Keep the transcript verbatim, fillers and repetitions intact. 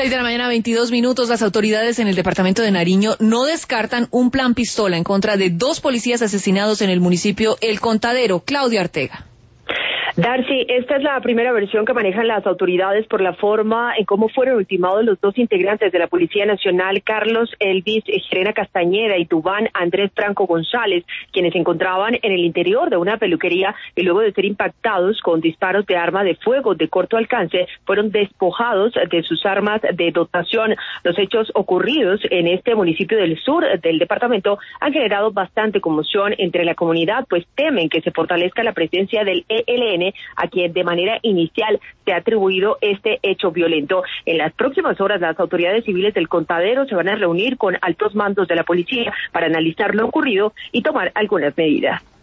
Seis de la mañana, veintidós minutos. Las autoridades en el departamento de Nariño no descartan un plan pistola en contra de dos policías asesinados en el municipio El Contadero. Claudia Ortega. Darcy, esta es la primera versión que manejan las autoridades por la forma en cómo fueron ultimados los dos integrantes de la Policía Nacional, Carlos Elvis Gerena Castañeda y Duván Andrés Franco González, quienes se encontraban en el interior de una peluquería y luego de ser impactados con disparos de arma de fuego de corto alcance, fueron despojados de sus armas de dotación. Los hechos ocurridos en este municipio del sur del departamento han generado bastante conmoción entre la comunidad, pues temen que se fortalezca la presencia del E L N, a quien de manera inicial se ha atribuido este hecho violento. En las próximas horas, las autoridades civiles del Contadero se van a reunir con altos mandos de la policía para analizar lo ocurrido y tomar algunas medidas.